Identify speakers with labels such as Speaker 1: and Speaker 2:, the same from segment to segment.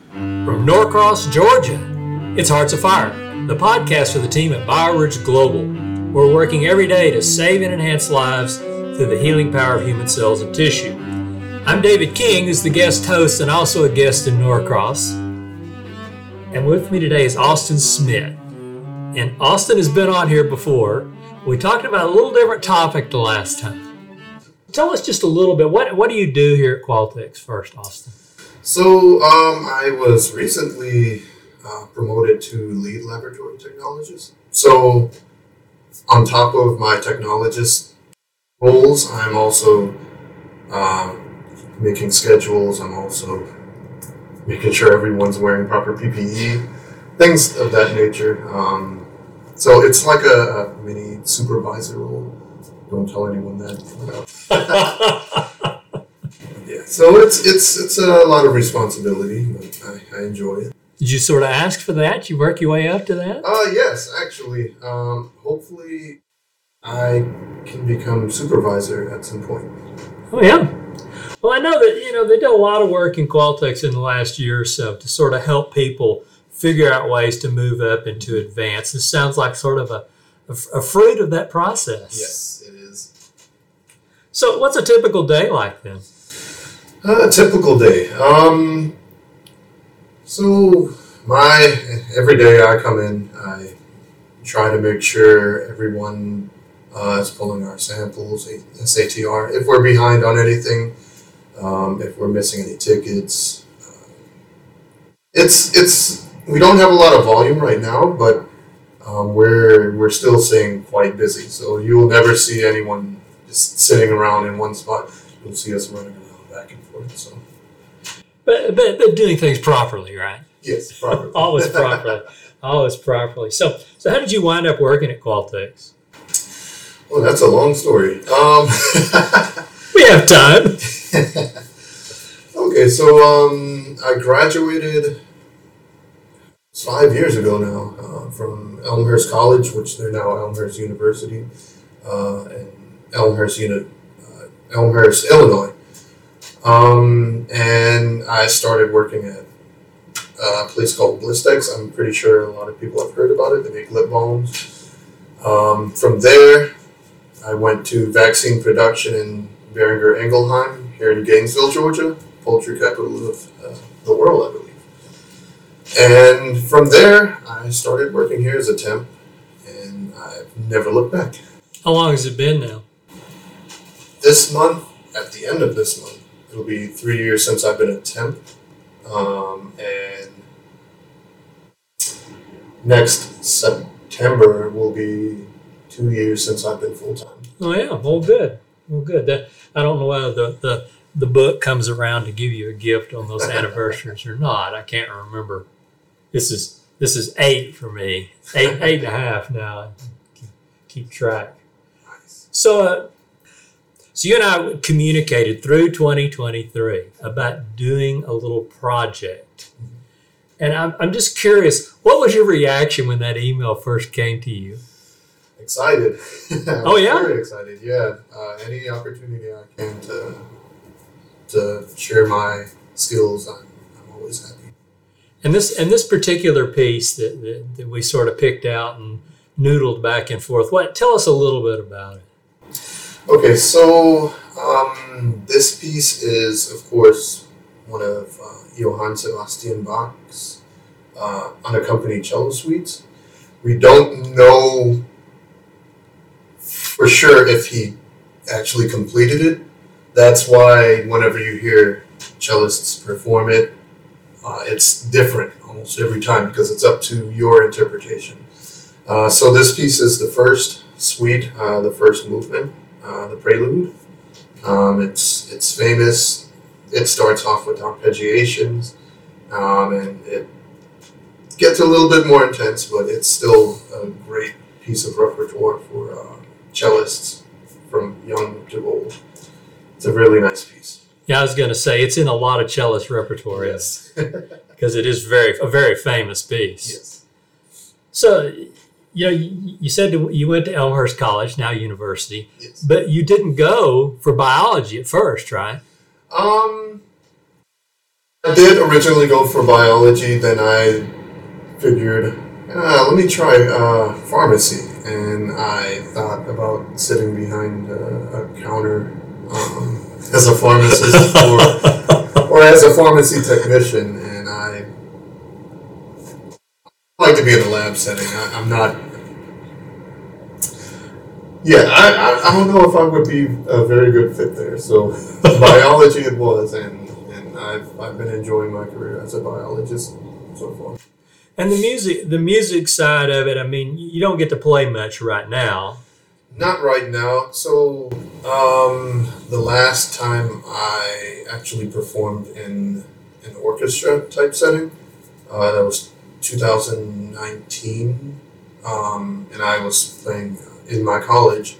Speaker 1: From Norcross, Georgia, it's Hearts of Fire, the podcast for the team at BioRidge Global. We're working every day to save and enhance lives through the healing power of human cells and tissue. I'm David King, who's the guest host and also a guest in Norcross. And with me today is Austin Smith. And Austin has been on here before. We talked about a little different topic the last time. Tell us just a little bit, what do you do here at Qualtex first, Austin?
Speaker 2: So I was recently promoted to lead laboratory technologist. So on top of my technologist roles, I'm also making schedules. I'm also making sure everyone's wearing proper PPE, things of that nature. So it's like a mini supervisor role. Don't tell anyone that. Yeah, so it's a lot of responsibility, but I enjoy it.
Speaker 1: Did you sort of ask for that? You work your way up to that?
Speaker 2: Yes, actually. Hopefully I can become supervisor at some point.
Speaker 1: Oh, yeah. Well, I know that, they did a lot of work in Qualtex in the last year or so to sort of help people figure out ways to move up and to advance. This sounds like sort of a fruit of that process.
Speaker 2: Yes, it is.
Speaker 1: So what's a typical day like then?
Speaker 2: A typical day. So every day I come in, I try to make sure everyone is pulling our samples, SATR. If we're behind on anything, if we're missing any tickets, we don't have a lot of volume right now, but we're still staying quite busy. So you will never see anyone just sitting around in one spot. You'll see us running around back and forth. So,
Speaker 1: but doing things properly, right?
Speaker 2: Yes, properly.
Speaker 1: Always properly. Always properly. So how did you wind up working at Qualtex?
Speaker 2: Well, that's a long story.
Speaker 1: We have time.
Speaker 2: Okay, so I graduated 5 years ago now from Elmhurst College, which they're now Elmhurst University, and Elmhurst, Illinois. And I started working at a place called Blistex. I'm pretty sure a lot of people have heard about it. They make lip balms. From there, I went to vaccine production in Boehringer Ingelheim here in Gainesville, Georgia, poultry capital of the world, I believe. And from there, I started working here as a temp, and I've never looked back.
Speaker 1: How long has it been now?
Speaker 2: This month, at the end of this month, it'll be 3 years since I've been a temp. And next September will be 2 years since I've been full-time.
Speaker 1: Oh, yeah. Well, good. I don't know whether the book comes around to give you a gift on those anniversaries or not. I can't remember. This is 8 for me. 8.5 now. Keep track.
Speaker 2: Nice.
Speaker 1: So you and I communicated through 2023 about doing a little project. And I'm just curious, what was your reaction when that email first came to you?
Speaker 2: Excited.
Speaker 1: Oh, yeah?
Speaker 2: Very excited, yeah. Any opportunity I can to share my skills, I'm always happy.
Speaker 1: And this particular piece that we sort of picked out and noodled back and forth, tell us a little bit about it.
Speaker 2: Okay, so this piece is, of course, one of Johann Sebastian Bach's unaccompanied cello suites. We don't know for sure if he actually completed it. That's why whenever you hear cellists perform it, it's different almost every time because it's up to your interpretation. So this piece is the first suite, the first movement. The prelude. It's famous. It starts off with arpeggiations, and it gets a little bit more intense, but it's still a great piece of repertoire for cellists from young to old. It's a really nice piece.
Speaker 1: Yeah, I was going to say it's in a lot of cellist repertoire.
Speaker 2: Yes,
Speaker 1: because it is a very famous piece.
Speaker 2: Yes.
Speaker 1: So, you said you went to Elmhurst College, now university,
Speaker 2: Yes.
Speaker 1: but you didn't go for biology at first, right?
Speaker 2: I I did originally go for biology, then I figured, let me try pharmacy. And I thought about sitting behind a counter as a pharmacist or as a pharmacy technician. And I like to be in a lab setting. I'm not... Yeah, I don't know if I would be a very good fit there. So biology it was, and I've been enjoying my career as a biologist so far.
Speaker 1: And the music side of it, I mean, you don't get to play much right now.
Speaker 2: Not right now. So the last time I actually performed in an orchestra type setting, that was 2019, and I was playing in my college.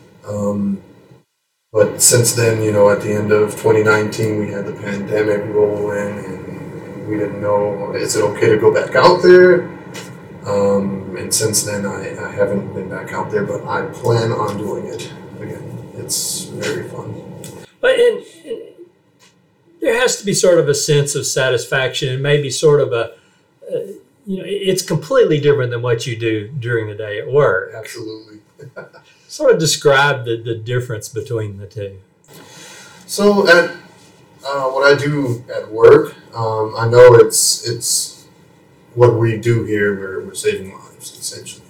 Speaker 2: But since then, at the end of 2019, we had the pandemic roll in, and we didn't know, is it okay to go back out there? And since then, I haven't been back out there, but I plan on doing it again. It's very fun.
Speaker 1: But there has to be sort of a sense of satisfaction, and maybe sort of it's completely different than what you do during the day at work.
Speaker 2: Absolutely.
Speaker 1: Sort of describe the difference between the two.
Speaker 2: So at what I do at work, I know it's what we do here. We're saving lives essentially.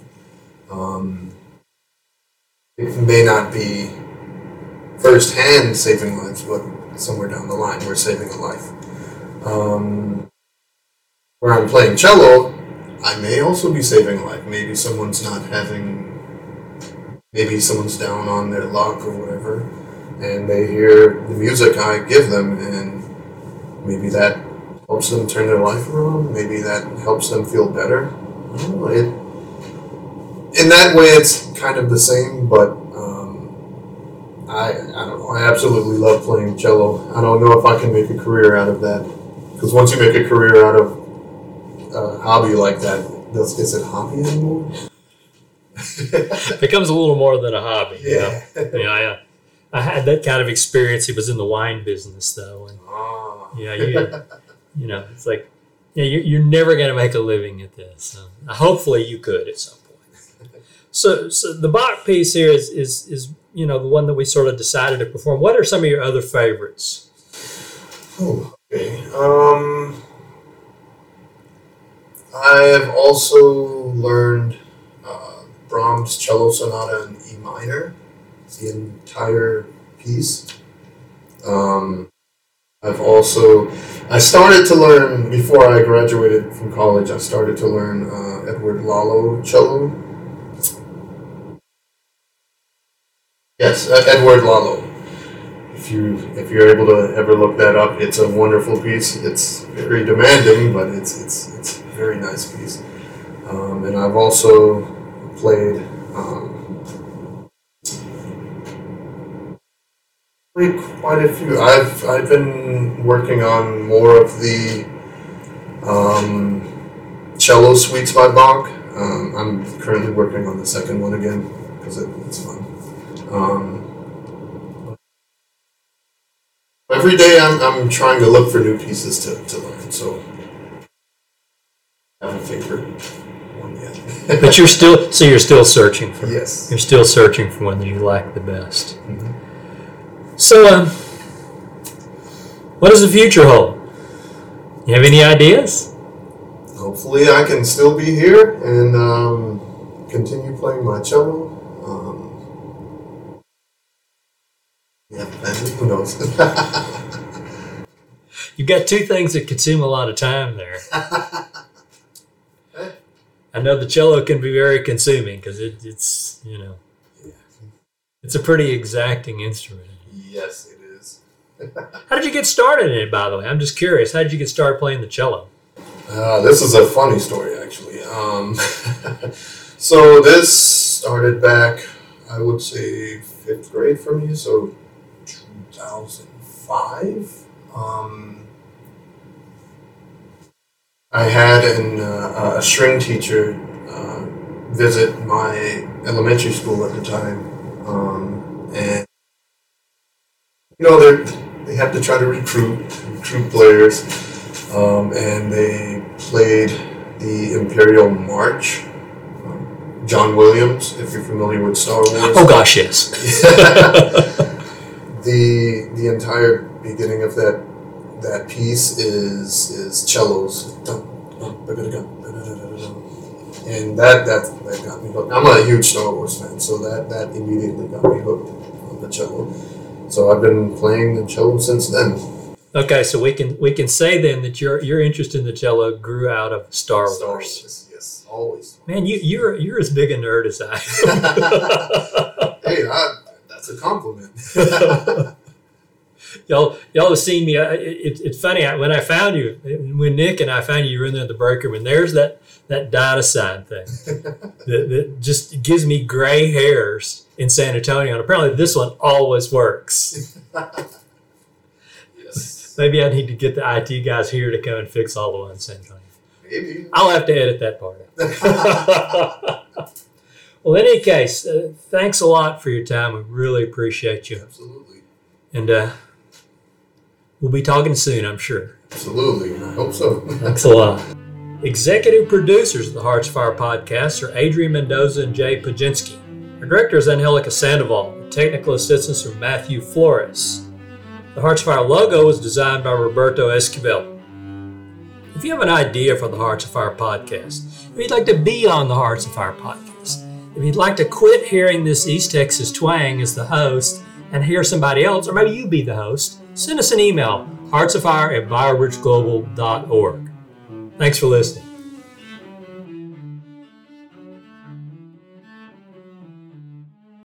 Speaker 2: It may not be firsthand saving lives, but somewhere down the line we're saving a life. Where I'm playing cello, I may also be saving a life. Maybe someone's down on their luck or whatever, and they hear the music I give them, and maybe that helps them turn their life around. Maybe that helps them feel better. I don't know. In that way, it's kind of the same, but I don't know. I absolutely love playing cello. I don't know if I can make a career out of that, because once you make a career out of a hobby like that, is it hobby anymore?
Speaker 1: It becomes a little more than a hobby.
Speaker 2: Yeah.
Speaker 1: I had that kind of experience. It was in the wine business, though, and it's like, you're never going to make a living at this. So hopefully, you could at some point. So the Bach piece here is the one that we sort of decided to perform. What are some of your other favorites?
Speaker 2: Oh, okay. I have also learned Brahms Cello Sonata in E minor, the entire piece. I started to learn, before I graduated from college, I started to learn Edward Lalo cello. Yes, Edward Lalo. If you're able to ever look that up, it's a wonderful piece. It's very demanding, but it's a very nice piece. And I've also played quite a few. I've been working on more of the cello suites by Bach. I'm currently working on the second one again because it's fun. Every day I'm trying to look for new pieces to learn. So I haven't figured one yet.
Speaker 1: But you're still searching for.
Speaker 2: Yes.
Speaker 1: You're still searching for one that you like the best.
Speaker 2: Mm-hmm.
Speaker 1: So, what does the future hold? You have any ideas?
Speaker 2: Hopefully, I can still be here and continue playing my cello. And who knows?
Speaker 1: You've got two things that consume a lot of time there. I know the cello can be very consuming because it's it's a pretty exacting instrument.
Speaker 2: Yes, it is.
Speaker 1: How did you get started in it, by the way? I'm just curious. How did you get started playing the cello?
Speaker 2: This is a funny story, actually. So this started back, I would say, 5th grade for me, so 2005. I had a string teacher visit my elementary school at the time, and they have to try to recruit players. and they played the Imperial March. John Williams, if you're familiar with Star Wars.
Speaker 1: Oh gosh, yes.
Speaker 2: The entire beginning of that piece is cellos, and that got me hooked. I'm a huge Star Wars fan, so that immediately got me hooked on the cello. So I've been playing the cello since then.
Speaker 1: Okay, so we can say then that your interest in the cello grew out of Star Wars.
Speaker 2: Yes, always.
Speaker 1: Man, you're as big a nerd as I am.
Speaker 2: Hey, that's a compliment.
Speaker 1: Y'all have seen me. It's funny when I found you. When Nick and I found you were in there at the break room, and there's that Dynasign thing that just gives me gray hairs in San Antonio. And apparently, this one always works.
Speaker 2: Yes.
Speaker 1: Maybe I need to get the IT guys here to come and fix all the ones in San Antonio.
Speaker 2: Maybe.
Speaker 1: I'll have to edit that part out. Well, in any case, thanks a lot for your time. We really appreciate you.
Speaker 2: Absolutely.
Speaker 1: And we'll be talking soon, I'm sure.
Speaker 2: Absolutely. I hope so.
Speaker 1: Thanks a lot. Executive producers of the Hearts Fire podcast are Adrian Mendoza and Jay Pajinski. Our director is Angelica Sandoval, with technical assistance from Matthew Flores. The Hearts Fire logo was designed by Roberto Esquivel. If you have an idea for the Hearts of Fire podcast, if you'd like to be on the Hearts of Fire podcast, if you'd like to quit hearing this East Texas twang as the host and hear somebody else, or maybe you be the host, send us an email, heartsoffire@BioRichGlobal.org. Thanks for listening.